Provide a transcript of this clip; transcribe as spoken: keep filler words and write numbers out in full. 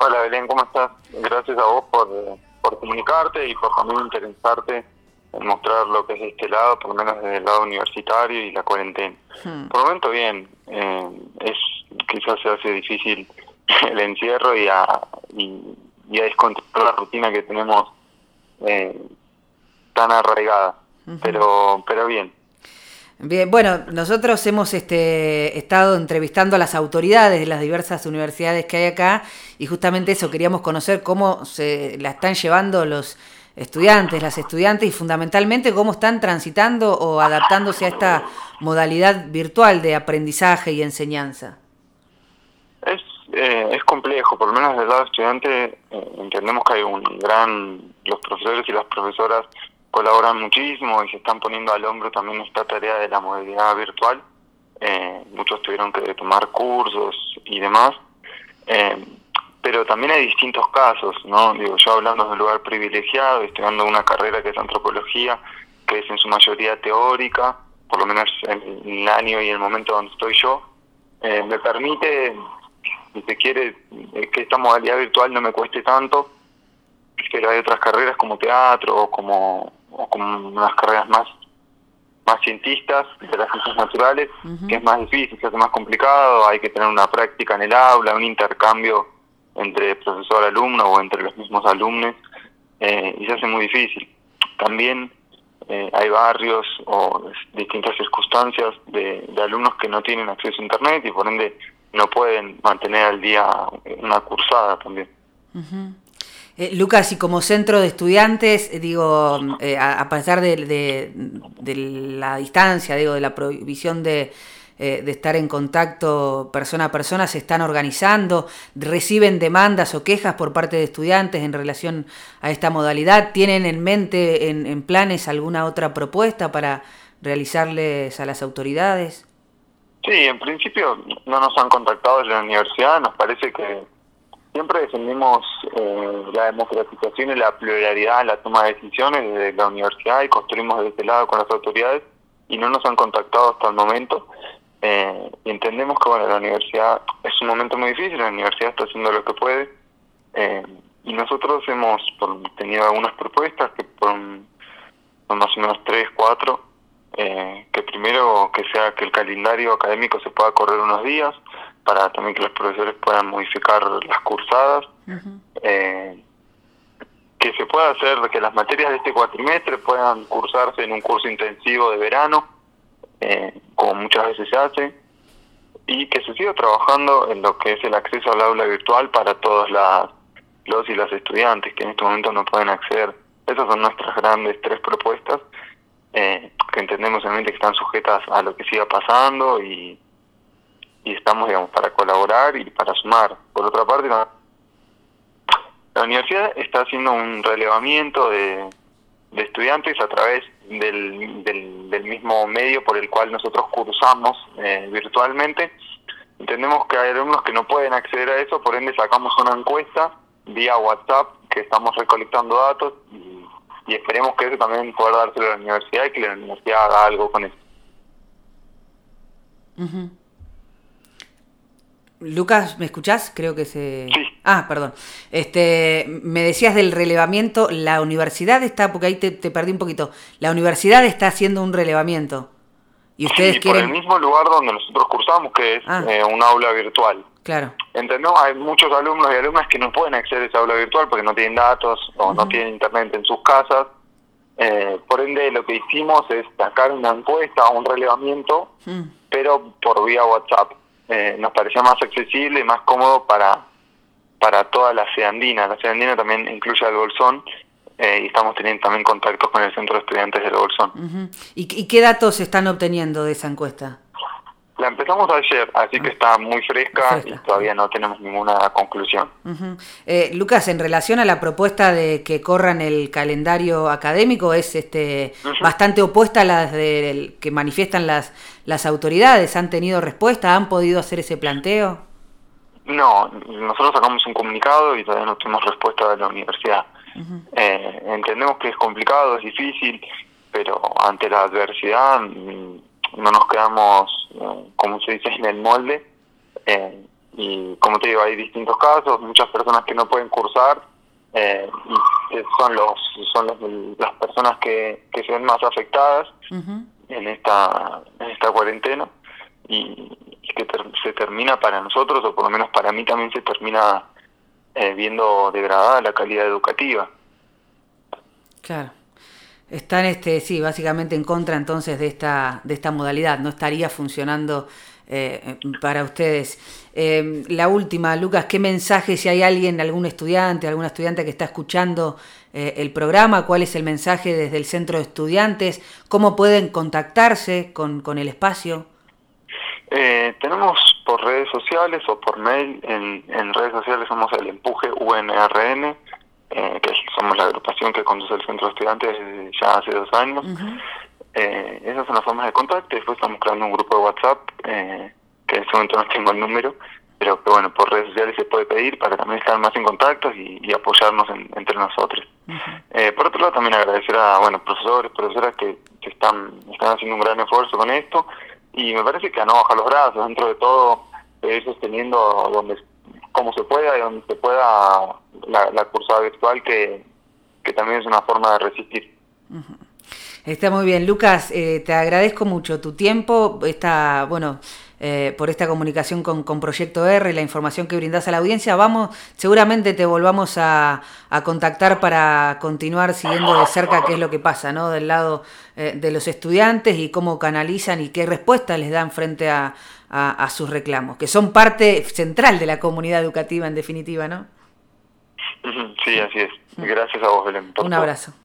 Hola Belén, ¿cómo estás? Gracias a vos por, por comunicarte y por también interesarte en mostrar lo que es este lado, por lo menos desde el lado universitario y la cuarentena. Hmm. Por el momento bien, eh, es quizás se hace difícil el encierro y a, y, y a descontrolar la rutina que tenemos eh, tan arraigada, uh-huh. pero pero bien. Bien, bueno, nosotros hemos este, estado entrevistando a las autoridades de las diversas universidades que hay acá y justamente eso, queríamos conocer cómo se la están llevando los estudiantes, las estudiantes y fundamentalmente cómo están transitando o adaptándose a esta modalidad virtual de aprendizaje y enseñanza. Es eh, es complejo, por lo menos del lado estudiante eh, entendemos que hay un gran, los profesores y las profesoras colaboran muchísimo y se están poniendo al hombro también esta tarea de la modalidad virtual. Eh, muchos tuvieron que tomar cursos y demás, eh, pero también hay distintos casos, ¿no? Digo, yo hablando de un lugar privilegiado, estudiando una carrera que es antropología, que es en su mayoría teórica, por lo menos en el año y el momento donde estoy yo, eh, me permite, si se quiere, que esta modalidad virtual no me cueste tanto, pero hay otras carreras como teatro o como o como unas carreras más más cientistas de las ciencias naturales, uh-huh. que es más difícil, se hace más complicado, hay que tener una práctica en el aula, un intercambio entre profesor-alumno o entre los mismos alumnos, eh, y se hace muy difícil. También eh, hay barrios o distintas circunstancias de, de alumnos que no tienen acceso a internet y por ende no pueden mantener al día una cursada también. Uh-huh. Eh, Lucas, y como centro de estudiantes, eh, digo, eh, a, a pesar de, de, de la distancia, digo, de la prohibición de, eh, de estar en contacto persona a persona, se están organizando, reciben demandas o quejas por parte de estudiantes en relación a esta modalidad. ¿Tienen en mente, en, en planes, alguna otra propuesta para realizarles a las autoridades? Sí, en principio no nos han contactado desde la universidad, nos parece que siempre defendimos eh, la democratización y la pluralidad en la toma de decisiones desde la universidad y construimos de este lado con las autoridades y no nos han contactado hasta el momento. Eh, y entendemos que bueno, la universidad es un momento muy difícil, la universidad está haciendo lo que puede eh, y nosotros hemos por, tenido algunas propuestas que por, por más o menos tres, cuatro, eh, que primero que sea que el calendario académico se pueda correr unos días, para también que los profesores puedan modificar las cursadas, uh-huh. eh, que se pueda hacer que las materias de este cuatrimestre puedan cursarse en un curso intensivo de verano, eh, como muchas veces se hace, y que se siga trabajando en lo que es el acceso al aula virtual para todos las, los y las estudiantes que en este momento no pueden acceder. Esas son nuestras grandes tres propuestas, eh, que entendemos realmente que están sujetas a lo que siga pasando y y estamos, digamos, para colaborar y para sumar. Por otra parte, la, la universidad está haciendo un relevamiento de, de estudiantes a través del, del, del mismo medio por el cual nosotros cursamos eh, virtualmente. Entendemos que hay alumnos que no pueden acceder a eso, por ende sacamos una encuesta vía WhatsApp que estamos recolectando datos y, y esperemos que eso también pueda dárselo a la universidad y que la universidad haga algo con eso. Uh-huh. Lucas, ¿me escuchás? Creo que se... Sí. Ah, perdón. Este, me decías del relevamiento, la universidad está, porque ahí te, te perdí un poquito, la universidad está haciendo un relevamiento. Y ustedes sí, quieren... por el mismo lugar donde nosotros cursamos, que es ah. eh, un aula virtual. Claro. Entendemos, hay muchos alumnos y alumnas que no pueden acceder a esa aula virtual porque no tienen datos o uh-huh. no tienen internet en sus casas. Eh, por ende, lo que hicimos es sacar una encuesta o un relevamiento, uh-huh. pero por vía WhatsApp. Eh, nos parecía más accesible y más cómodo para para toda la Ceandina. La Ceandina también incluye al Bolsón eh, y estamos teniendo también contactos con el Centro de Estudiantes del Bolsón. Uh-huh. ¿Y, ¿Y qué datos están obteniendo de esa encuesta? La empezamos ayer, así que está muy fresca, fresca. y todavía no tenemos ninguna conclusión. Uh-huh. Eh, Lucas, en relación a la propuesta de que corran el calendario académico, es este uh-huh. bastante opuesta a las de, que manifiestan las, las autoridades. ¿Han tenido respuesta? ¿Han podido hacer ese planteo? No, nosotros sacamos un comunicado y todavía no tenemos respuesta de la universidad. Uh-huh. Eh, entendemos que es complicado, es difícil, pero ante la adversidad no nos quedamos, eh, como se dice, en el molde, eh, y como te digo, hay distintos casos, muchas personas que no pueden cursar, eh, y son los son los, las personas que, que se ven más afectadas uh-huh. en esta en esta cuarentena, y, y que ter, se termina para nosotros, o por lo menos para mí también se termina eh, viendo degradada la calidad educativa. Claro. Están, este, sí, básicamente en contra entonces de esta de esta modalidad, no estaría funcionando eh, para ustedes. Eh, la última, Lucas, ¿qué mensaje, si hay alguien, algún estudiante, alguna estudiante que está escuchando eh, el programa, cuál es el mensaje desde el centro de estudiantes? ¿Cómo pueden contactarse con, con el espacio? Eh, tenemos por redes sociales o por mail. En, en redes sociales somos el Empuje U N R N, eh, que somos la agrupación que conduce el centro de estudiantes ya hace dos años. Uh-huh. Eh, esas son las formas de contacto. Después estamos creando un grupo de WhatsApp, eh, que en este momento no tengo el número, pero que bueno, por redes sociales se puede pedir para también estar más en contacto y, y apoyarnos en, entre nosotros. Uh-huh. Eh, por otro lado, también agradecer a bueno profesores, profesoras que, que están, están haciendo un gran esfuerzo con esto, y me parece que a no bajar los brazos, dentro de todo, ir sosteniendo donde como se pueda y donde se pueda la, la cursada virtual, que, que también es una forma de resistir. Uh-huh. Está muy bien, Lucas, eh, te agradezco mucho tu tiempo, esta, bueno, eh, por esta comunicación con, con Proyecto R, la información que brindás a la audiencia. Vamos, seguramente te volvamos a, a contactar para continuar siguiendo de cerca qué es lo que pasa, ¿no? Del lado eh, de los estudiantes y cómo canalizan y qué respuesta les dan frente a, a, a sus reclamos, que son parte central de la comunidad educativa en definitiva, ¿no? Sí, así es. Gracias a vos, Belén. Un abrazo.